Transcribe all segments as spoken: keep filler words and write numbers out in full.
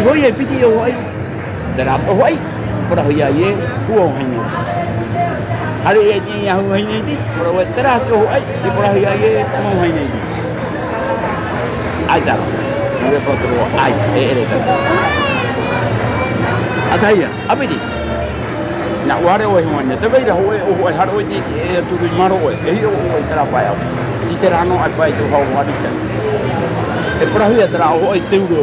Oye, piti hoy, dará hoy, por hoy ayer, hubo año. Hari ini yang hoy ini, por hoy terah tu hoy, di por hoy ayer, mau hoy ini. Ada, nabi patro, ay, eh, eh, ada ya, apa ini? Nak wari hoy mana? Tapi dah hoy, hoy hari hoy ni, tu di mana hoy? Eh, hoy terah payah. Di terah no apa itu hoy hari ni. Eh, por hoy terah hoy tu dulu.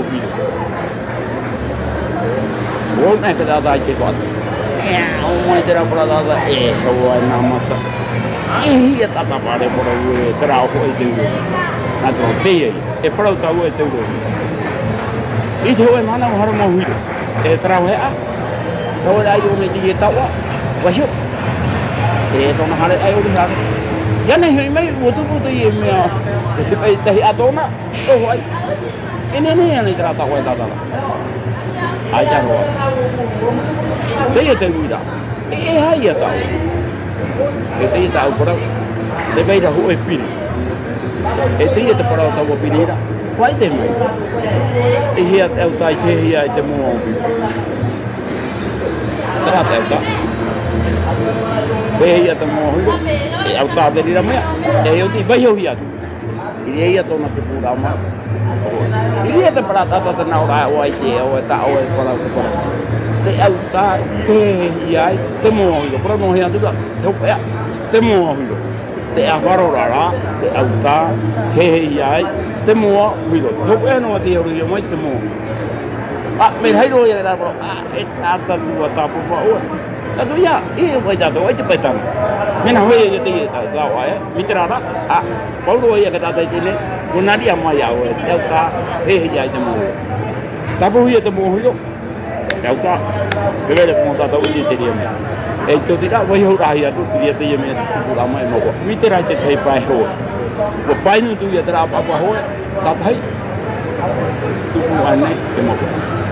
Wong nak kata dah cakap, eh, orang itu dah pernah dah, eh, semua nama tu, eh, ia tak apa ada pernah we terau itu, nanti dia, eh, pernah tahu itu, itu orang mana orang mau hidup, eh, terau ya, kalau ada orang itu dia tahu, wajib, eh, tu nak ada ayam dia, jangan hanya mai betul betul ye mai, eh, dah atau nak, oh, ini ni yang kita tahu itu adalah. Ajar orang. Dia tahu dah. Eh, hai tahu. Dia tahu perang. Dia baik dah huai pilih. Eh, dia tak perang tahu pilih dah. Why dia mai? Eh, dia tahu tak dia dia mau. Tak tahu tak. Dia tahu mau. Eh, aku tak ada di dalam ya. Dia itu baik dia. Dia itu nak pura mah. Ini ada perata atau tenau dah awal je, awal tak awal sekolah sekolah. Tapi tak, teh iya, temu itu, pernah mau yang tu tak, siapa ya, temu itu. Tapi baru rara, tapi tak, teh iya, temu itu. Siapa yang nama dia orang yang mau temu. Ah, mereka itu yang ada bro, ah, itu ada tu apa apa awal. Tapi ya, ini wajah tu wajah petang. Mana hoy je tu tak tahu ya, mitra ada, ah, baru hoy kata ada ini. Guna dia maya awal, dia tak, eh dia cuma. Tapi dia temu itu, dia tak, dia dah pun tak tahu dia dia ni. Eh itu tidak, wahai orang itu dia dia ni ulama yang mau. Mitra itu hai pai ho, pai itu dia terapa apa ho, tak hai. Tu bukan ni, cuma.